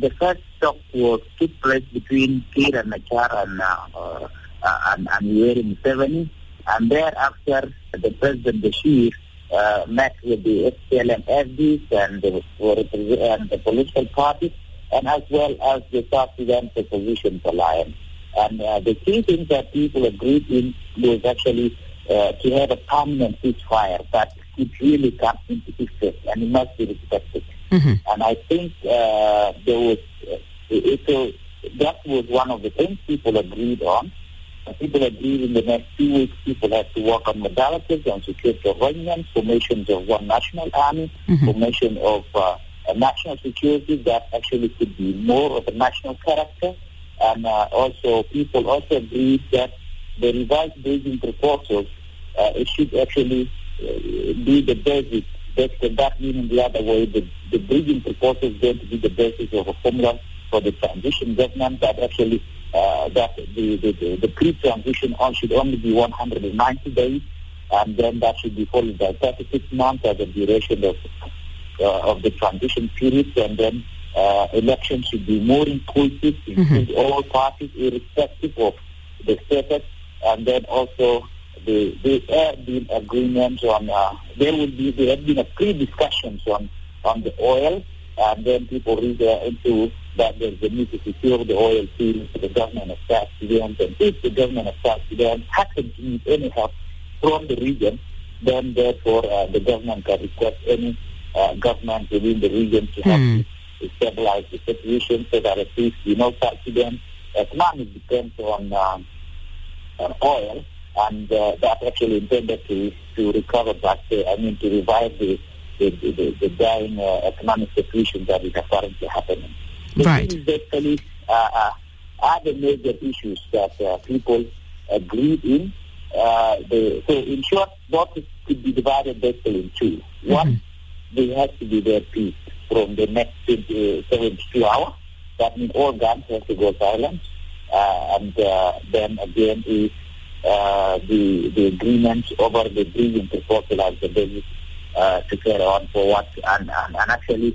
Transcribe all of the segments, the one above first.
the first talk took place between Kir and Machar and Yoweri Museveni, and thereafter the President Bashir met with the SPLM FDs and the political parties, and as well as the South Sudan Opposition Alliance. And the key thing that people agreed in was actually to have a permanent ceasefire that could really come into effect, and it must be respected. Mm-hmm. And I think that was one of the things people agreed on. People agreed in the next 2 weeks people have to work on modalities, on security arrangements, formations of one national army, mm-hmm. formation of a national security that actually could be more of a national character. And also people also agreed that the revised bridging proposals, it should actually be the basis. That meaning the other way, the bridging proposal is going to be the basis of a formula for the transition government that actually that the pre-transition should only be 190 days, and then that should be followed by 36 months as the duration of the transition period, and then elections should be more inclusive, include mm-hmm. all parties irrespective of the status, and then also there have been agreements on there have been pre-discussions on the oil, and then people read into that there's the need to secure the oil field for the government of South Sudan, and if the government of South Sudan happens to need any help from the region, then therefore the government can request any government within the region to help to stabilize the situation, so that at least South Sudan economy depends on oil, and that actually intended to recover back, to revive the dying economic situation that is currently happening. So right. This is basically are the major issues that people agreed in. So in short, what could be divided basically in two. Mm-hmm. One, there has to be their peace from the next 72 hours. That means all guns have to go silent. And then again is the agreement over the bridging proposal as the basis to carry on forward. And actually,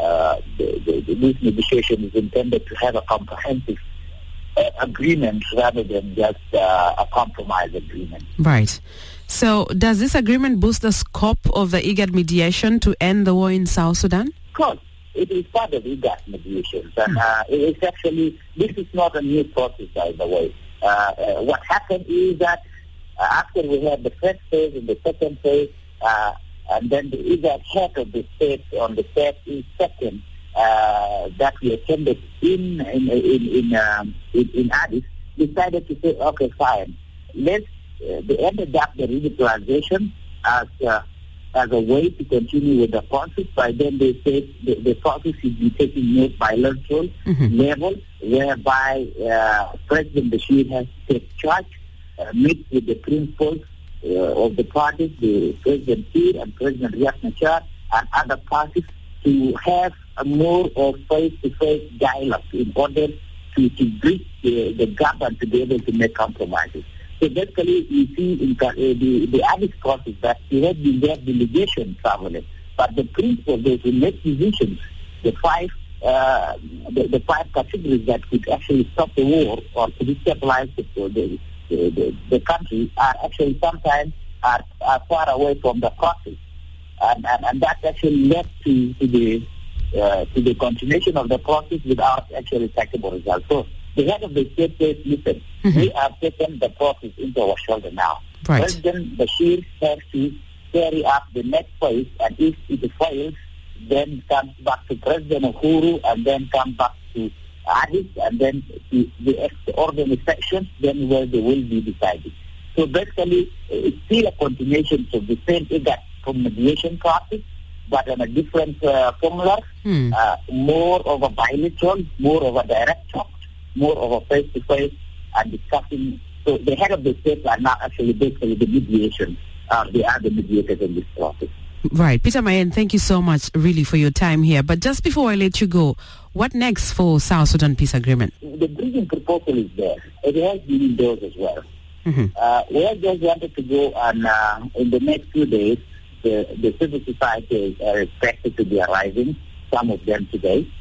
this negotiation is intended to have a comprehensive agreement rather than just a compromise agreement. Right. So does this agreement boost the scope of the IGAD mediation to end the war in South Sudan? Of course. It is part of IGAD mediations. And it's actually, this is not a new process, by the way. What happened is that after we had the first phase and the second phase, and then the IGAD head of the state on the 32nd that we attended in Addis, decided to say, okay, fine, let's. They ended up the revitalization as a way to continue with the process. By then they said the process should be taken more bilateral mm-hmm. level, whereby President Bashir has to take charge, meet with the principals of the parties, the President Kir and President Riek Machar and other parties, to have a more of face-to-face dialogue in order to bridge the gap and to be able to make compromises. So basically, you see in the Addis process that there has been their delegation traveling, but the principle, those who make decisions, the five categories that could actually stop the war or to destabilize the country are actually sometimes are far away from the process, and that actually led to the continuation of the process without actually tangible results. So the head of the state says, listen, mm-hmm. we have taken the process into our shoulder now. Right. President Bashir has to carry up the next phase, and if it fails, then comes back to President Uhuru, and then come back to Addis, and then to the organizations, then where they will be decided. So basically, it's still a continuation of the same IGAD mediation process, but on a different formula, more of a bilateral, more of a direct talk, more of a face-to-face and discussing. So the head of the state are now actually basically the mediation. They are the mediators in this process. Right. Peter Mayen, thank you so much really for your time here. But just before I let you go, what next for South Sudan peace agreement? The bridging proposal is there. It has been endorsed as well. Mm-hmm. We have just wanted to go and in the next few days, the civil society are expected to be arriving, some of them today.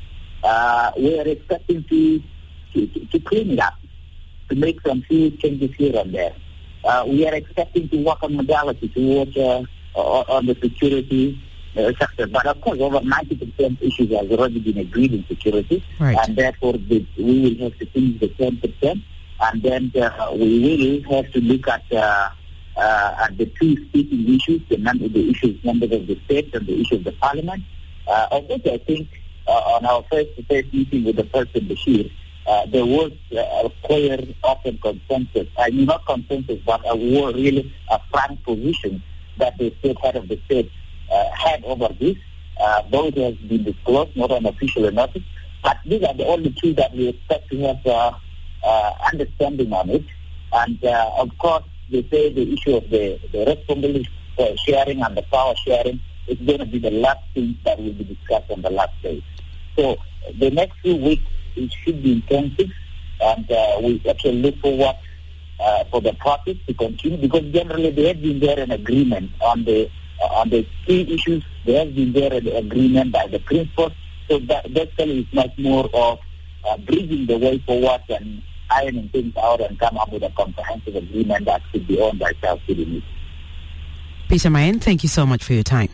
we are expecting to clean it up, to make some few changes here and there. We are expecting to work on modality, to work on the security sector. But of course, over 90% issues has already been agreed in security, right. And therefore we will have to finish the 10%, and then we will have to look at the two speaking issues, the issues members of the state and the issue of the parliament. Although I think on our first meeting with the President Bashir, there was a clear, open consensus. I mean, not consensus, but really a frank position that the state head of the state had over this. Those has been disclosed, not on official notice. But these are the only two that we expect to have understanding on it. And of course, they say the issue of the responsibility sharing and the power sharing is going to be the last thing that will be discussed on the last day. So the next few weeks, it should be intensive, and we actually look forward for the process to continue, because generally there has been there an agreement on the key issues. There has been there an agreement by the principals. So that basically is much more of bridging the way forward and ironing things out and come up with a comprehensive agreement that could be owned by South Sudanese. Peter Mayen, thank you so much for your time.